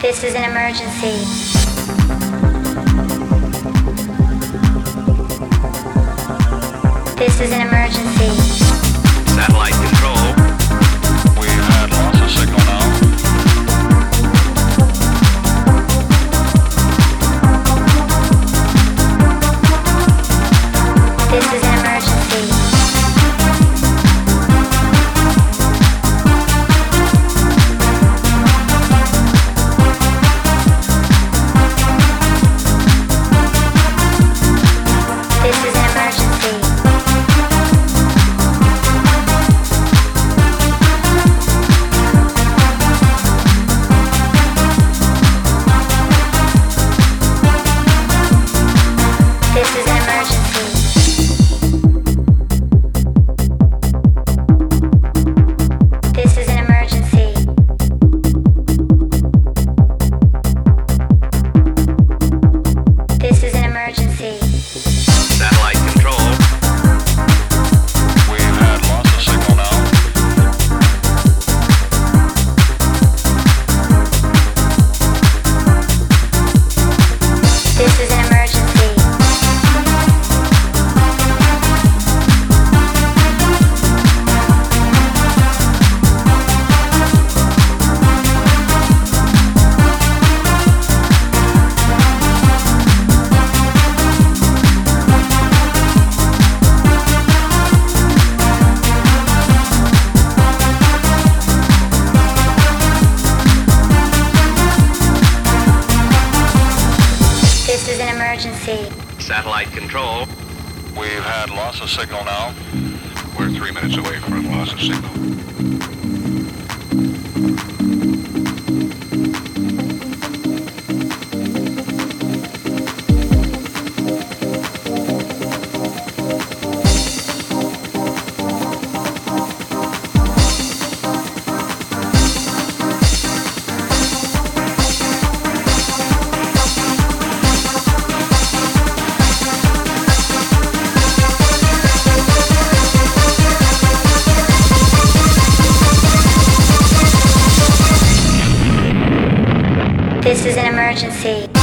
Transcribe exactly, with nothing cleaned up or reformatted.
This is an emergency. This is an emergency. Satellite control. We've had loss of signal now. This is an emergency. This is an emergency. This is an emergency. This is an emergency. This is an emergency. Satellite control. We've had loss of signal now. This is an emergency. This is an emergency. Satellite control. We've had loss of signal now. We're three minutes away from loss of signal. This is an emergency.